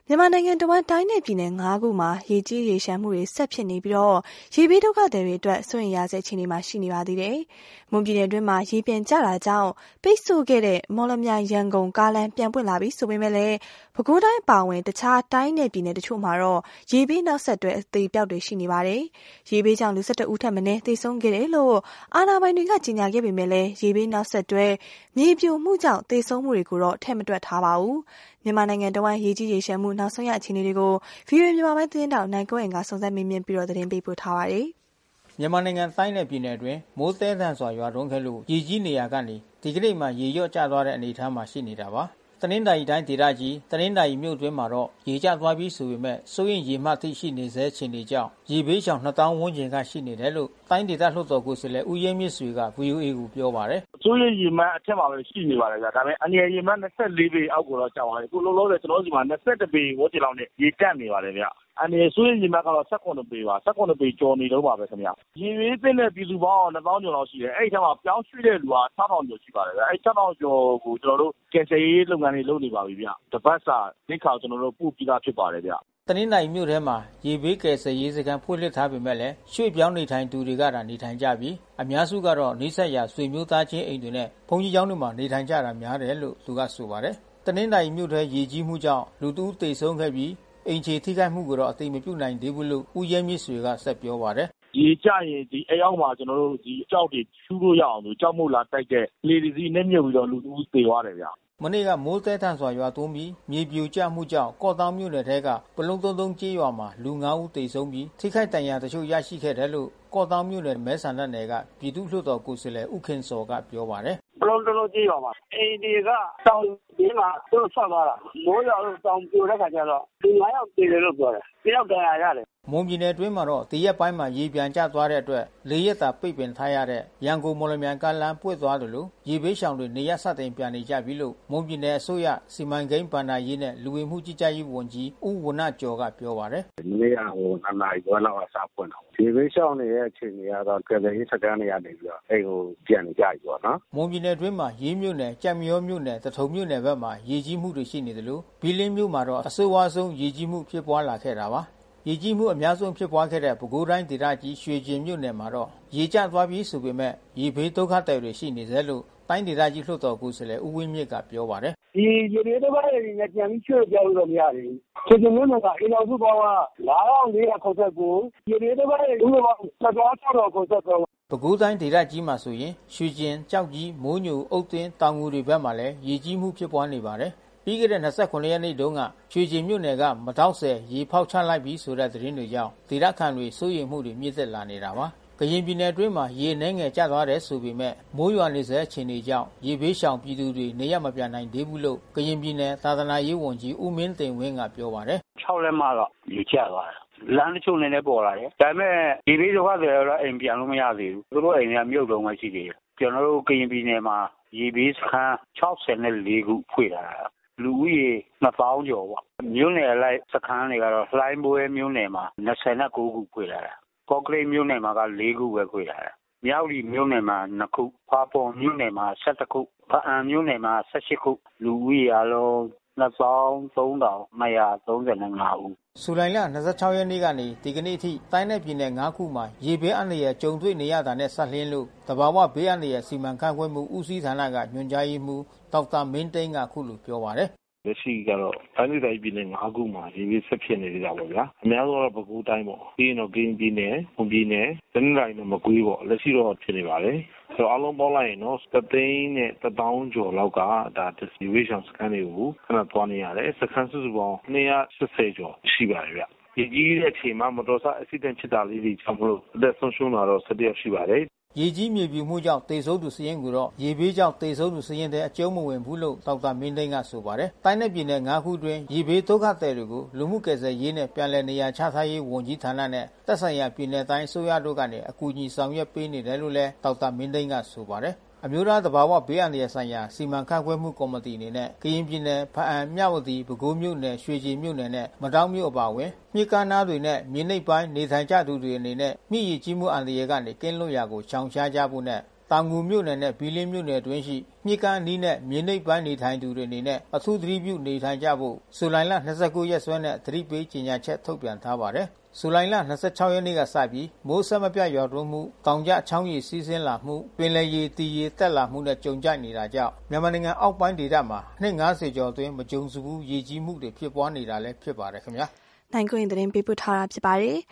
မြန်မာနိုင်ငံတဝန်းတိုင်းနဲ့ပြည်နယ်၅ခုမှာရေကြီးရေရှမ်းမှုတွေဆက်ဖြစ်နေပြီးတော့ရေဘေးဒုက္ခသည်တွေအတွက်စိုးရိမ်ရဆဲအခြေအနေမှာရှိနေပါသေးတယ်။မွန်ပြည်နယ်အတွင်းမှာရေပြန်ကျတာကြောင့်ပိတ်ဆို့ခဲ့တဲ့မော်လမြိုင်ရန်ကုန်ကားလမ်းပြန်ပွင့်လာပြီဆိုပေမဲ့လည်းပဲခူးတိုင်းအပါအဝင်တခြားတိုင်းနဲ့ပြည်နယ်တချို့မှာတော့ရေဘေးနောက်ဆက်တွဲအသေးပြောက်တွေရှိနေပါတယ်။ရေဘေးကြောင့်လူ12ဦးထက်မနည်းသေဆုံးခဲ့တယ်လို့အာဏာပိုင်တွေကကြေညာခဲ့ပေမဲ့လည်းရေဘေးနောက်ဆက်တွဲမြေပြိုမှုကြောင့်သေဆုံးမှုတွေကိုတော့ထည့်မတွက်ထားပါဘူး။မြန်မာနိုင်ငံတဝန်းရေကြီးရေရှမ်းမှုနောက်ဆုံးရအခြေအနေတွေကို VOA မြန်မာပိုင်းသတင်းတောက်နိုင်ကွန်းအိမ်ကစုံစမ်းမေးမြန်းပြီးတော့သတင်းပေးပို့ထားပါတယ်။မြန်မာနိုင်ငံတိုင်းနဲ့ပြည်နယ်အတွင်းမိုးသည်းထန်စွာရွာသွန်းခဲ့လို့ရေကြီးနေရာကနေဒီကနေ့မှရေလျော့ကျသွားတဲ့အနေအထားမှာရှိနေတာပါ။တနင်္သာရီတိုင်းဒေသကြီးတနင်္သာရီမြို့အတွင်းမှာတော့ရေကျသွားပြီးဆိုပေမဲ့စိုးရင်ရေမှတ်ထိရှိနေဆဲအခြေအနေကြောင့်ရေဘေးရှောင်2000ဝန်းကျင်ကရှိနေတယ်လို့တိုင်းဒေသလွှတ်တော်ကိုယ်စားလှယ်ဦးရဲမြင့်ဆွေက VOA ကိုပြောပါတယ်။စိုးရင်ရေမှတ်အထက်မှာပဲရှိနေပါတယ်ဗျာ။ဒါပေမဲ့အငယ်ရေမှတ်24ပေအောက်ကိုတော့ကျသွားတယ်။ခုလုံးလုံးနဲ့ကျွန်တော်တို့ဒီမှာ21ပေဝန်းကျင်လောက်နဲ့ရေတက်နေပါတယ်ဗျာ။အနေစိုးရင်ရေမှတ်ကတော့18ပေပါ18ပေကျော်နေတော့ပါပဲခင်ဗျ။ရေဘေးသင့်တဲ့ပြည်သူပေါင်း2000ကျော်လောက်ရှိတယ်။အဲ့ဒီထက်မှာပြောင်းရွှေ့တဲ့လူက6000ကျော်ရှိပါတယ်ဗျာ။အဲ့6000ကျော်ကိုကျွန်တော်တို့ကယ်ဆယ်ရေးလုပ်ငန်းတွေလုပ်နေပါပြီဗျာ။တပတ်စာသိခါကျွန်တော်တို့ပို့ပြီးသားဖြစ်ပါတယ်ဗျာ။တနင်္သာရီမြို့ထဲမှာရေဘေးကယ်ဆယ်ရေးစခန်းဖွင့်လှစ်ထားပေမဲ့လည်းရွှေ့ပြောင်းနေထိုင်သူတွေကသာနေထိုင်ကြပြီးအများစုကတော့နှိစက်ရာဆွေမျိုးသားချင်းအိမ်တွေနဲ့ဘုန်းကြီးကျောင်းတွေမှာနေထိုင်ကြတာများတယ်လို့သူကဆိုပါတယ်။တနင်္သာရီမြို့ထဲရေကြီးမှုကြောင့်လူတဦးသေဆုံးခဲ့ပြီးအိမ်ခြေထိခိုက်မှုကိုတော့အသိမပြုနိုင်သေးဘူးလို့ဦးရဲမြင့်ဆွေကဆက်ပြောပါတယ်။ရေကျရင်ဒီအရောက်မှာကျွန်တော်တို့ဒီအကြောက်တွေဖြူလို့ရအောင်လို့ကြောက်မို့လာတိုက်တဲ့လေဒီနဲ့မြုပ်ပြီးတော့လူတဦးသေသွားတယ်ဗျာ။မနေ့ကမိုးသည်းထန်စွာရွာသွန်းပြီးမြေပြိုကျမှုကြောင့်ကော့တောင်မြို့နယ်ထဲကပလုံသုံးကျေးရွာမှာလူ9ဦးသေဆုံးပြီးထိခိုက်ဒဏ်ရာတချို့ရရှိခဲ့တယ်လို့ကော့တောင်မြို့နယ်မဲဆန္ဒနယ်ကပြည်သူ့လွှတ်တော်ကိုယ်စားလှယ်ဦးခင်စော်ကပြောပါတယ်။ပလုံကျေးရွာမှာအိမ်တွေကတောင်ဒီမှာသူ့ဆက်သွားတာမိုးရွာလို့တောင်ပြိုတဲ့ခါကျတော့လူ9ယောက်သေတယ်လို့ပြောတယ်။တယောက်ဒဏ်ရာရတယ်မွန်ပြည်နယ်အတွင်းမှာတော့တရက်ပိုင်းမှာရေပြန်ကျသွားတဲ့အတွက်၄ရက်တာပိတ်ပင်ထားရတဲ့ရန်ကုန်မော်လမြိုင်ကားလမ်းပွင့်သွားတယ်လို့ရေဘေးရှောင်တွေနေရစတင်ပြန်နေကြပြီလို့မွန်ပြည်နယ်အစိုးရစီမံကိန်းဗဏ္ဍာရေးနဲ့လူဝင်မှုကြီးကြပ်ရေးဝန်ကြီးဦးဝဏ္ဏကျော်ကပြောပါတယ်။ဒီနေ့က2နာရီခွဲလောက်ကစပွင့်တာ။ရေဘေးရှောင်တွေရဲ့အခြေအနေကတော့ကယ်ဆယ်ရေးစခန်းတွေကနေပြီးတော့အဲ့ပြန်နေကြပြီပေါ့နော်။မွန်ပြည်နယ်အတွင်းမှာရေးမြို့နယ်ကြံမြောမြို့နယ်တထုံမြို့နယ်ဘက်မှာရေကြီးမှုတွေရှိနေတယ်လို့ဘီလင်းမြို့မှာတော့အဆိုးဝါးဆုံးရေကြီးမှုဖြစ်ပွားလာခဲ့တာပါ။ရေကြီးမှုအများဆုံးဖြစ်ပွားခဲ့တဲ့ပဲခူးတိုင်းဒေသကြီးရွှေကျင်မြို့နယ်မှာတော့ရေကျသွားပြီးဆိုပေမဲ့ရေဘေးဒုက္ခသည်တွေရှိနေသေးလို့တိုင်းဒေသကြီးလွှတ်တော်ကိုယ်စားလှယ်ဦးဝင်းမြင့်ကပြောပါတယ်။ဒီရေဘေးဒုက္ခသည်တွေနဲ့ပြန်ပြီးရွှေ့ပြောင်းလို့မရသေးဘူး။ရွှေကျင်မြို့နယ်ကအိမ်တော်စုပေါင်းက9469ရေဘေးဒုက္ခသည်ဥပမာ6063 ပဲခူးတိုင်းဒေသကြီးမှာဆိုရင်ရွှေကျင်ကြောက်ကြီးမိုးညိုအုတ်တင်းတောင်ငူတွေဘက်မှာလည်းရေကြီးမှုဖြစ်ပွားနေပါတယ်။ပြီးခဲ့တဲ့29ရက်နေ့တုန်းကရွှေကျင်မြို့နယ်ကမတောက်ဆယ်ရေဖောက်ချလိုက်ပြီးဆိုတဲ့သတင်းတွေကြောင့်ဒေသခံတွေစိုးရိမ်မှုတွေမြင့်တက်လာနေတာပါ။ကရင်ပြည်နယ်အတွင်းမှာရေနှဲငယ်ကျသွားတယ်ဆိုပေမဲ့မိုးရွာနေစေအခြေအနေကြောင့်ရေဘေးရှောင်ပြည်သူတွေနေရမပြန်နိုင်သေးဘူးလို့ကရင်ပြည်နယ်သာသနာရေးဝန်ကြီးဦးမင်းတင်ဝင်းကပြောပါတယ်။6လက်မှတော့ရေကျသွားတယ်။လမ်းတချို့နည်းနည်းပေါ်လာတယ်။ဒါပေမဲ့ရေဘေးဒုက္ခတွေတော့အိမ်ပြန်လို့မရသေးဘူး။သူတို့အိမ်ကမြုပ်တုံးမှရှိသေးတယ်။ကျွန်တော်တို့ကရင်ပြည်နယ်မှာရေဘေးစခန်း64ခုဖွင့်လာတာလူဦးရေ2000ကျော်ပေါ့မြို့နယ်လိုက်စခန်းတွေကတော့လှိုင်းပွဲမြို့နယ်မှာ29ခုဖွင့်လာတာကော့ကရိတ်မြို့နယ်မှာက4ခုပဲဖွင့်လာတာမြောက်လီမြို့နယ်မှာ2ခုဖာပွန်မြို့နယ်မှာ17ခုဖအံမြို့နယ်မှာ18ခုလူဦးရေအလုံး23,235ဦးဇူလိုင်လ26ရက်နေ့ကနေဒီကနေ့ထိတိုင်းနယ်ပြည်နယ်9ခုမှာရေဘေးအန္တရာယ်ကြုံတွေ့နေရတာနဲ့ဆက်လျင်းလို့တဘာဝဘေးအန္တရာယ်စီမံခန့်ခွဲမှုဦးစီးဌာနကညွှန်ကြားရေးမှူးဒေါက်တာမင်းသိန်းကခုလိုပြောပါတယ်လက်ရှိကတော့တိုင်းဒေသကြီးပြည်နယ်5ခုမှာရေဘေးဆက်ဖြစ်နေကြပါဗျာအများဆုံးတော့ပဲခူးတိုင်းပေါ့ပြီးရင်တော့ကရင်ပြည်နယ်၊မွန်ပြည်နယ်၊တနင်္သာရီနဲ့မကွေးပေါ့လက်ရှိတော့ဖြစ်နေပါတယ်ဆိုတော့အလုံးပေါင်းလိုက်ရင်တော့3သိန်းနဲ့1000ကျော်လောက်ကဒါ distribution စကန်တွေကိုခဏသွားနေရတယ်စကန်စုစုပေါင်း280ကျော်ရှိပါတယ်ဗျရေကြီးတဲ့အချိန်မှာမတော်တဆ accident ဖြစ်တာလေးတွေကြောင့်မလို့အသက်ဆုံးရှုံးတာတော့17ယောက်ရှိပါတယ်ရေကြီးမြေပြိုမှုကြောင့်သေဆုံးသူစရင်ကိုတော့ရေဘေးကြောင့်သေဆုံးသူစရင်တဲ့အကျုံးမဝင်ဘူးလို့ဒေါက်တာမင်းသိန်းကဆိုပါတယ်။တိုင်းနယ်ပြည်နယ်9ခုတွင်ရေဘေးဒုက္ခသည်တွေကိုလူမှုကယ်ဆယ်ရေးနဲ့ပြန်လည်နေရာချထားရေးဝန်ကြီးဌာနနဲ့သက်ဆိုင်ရာပြည်နယ်တိုင်းအစိုးရတို့ကနေအကူအညီဆောင်ရွက်ပေးနေတယ်လို့လည်းဒေါက်တာမင်းသိန်းကဆိုပါတယ်။အမျိုးသားသဘာဝဘေးအန္တရာယ်ဆိုင်ရာစီမံခန့်ခွဲမှုကော်မတီအနေနဲ့ကရင်ပြည်နယ်ဖအံမြဝတီပဲခူးမြို့နယ်ရွှေကျင်မြို့နယ်နဲ့မတောင်းမြို့အပါအဝင်မြစ်ကမ်းနားတွေနဲ့မြေနိမ့်ပိုင်းနေထိုင်ကြသူတွေအနေနဲ့မြစ်ရေကြီးမှုအန္တရာယ်ကနေကင်းလွတ်ရာကိုရှောင်ရှားကြဖို့နဲ့တောင်ငူမြို့နယ်နဲ့ဘီလင်းမြို့နယ်အတွင်းရှိမြစ်ကမ်းအနီးနဲ့မြေနိမ့်ပိုင်းနေထိုင်သူတွေအနေနဲ့အထူးသတိပြုနေထိုင်ကြဖို့ဇူလိုင်လ29ရက်စွဲနဲ့သတိပေးကြေညာချက်ထုတ်ပြန်ထားပါတယ်။ဇူလိုင်လ26ရက်နေ့ကစပြီးမိုးဆက်မပြတ်ရွာသွန်းမှုတောင်ကျချောင်းရည်စီးဆင်းလာမှုပင်လယ်ရေတည်ရေတက်လာမှုနဲ့ကြုံကြိုက်နေတာကြောင့်မြန်မာနိုင်ငံအောက်ပိုင်းဒေသမှာနှစ်90ကျော်အတွင်းမကြုံစဘူးရေကြီးမှုတွေဖြစ်ပွားနေတာလည်းဖြစ်ပါတယ်ခင်ဗျာ။နိုင်ကွင်းသတင်းပေးပို့ထားတာဖြစ်ပါတယ်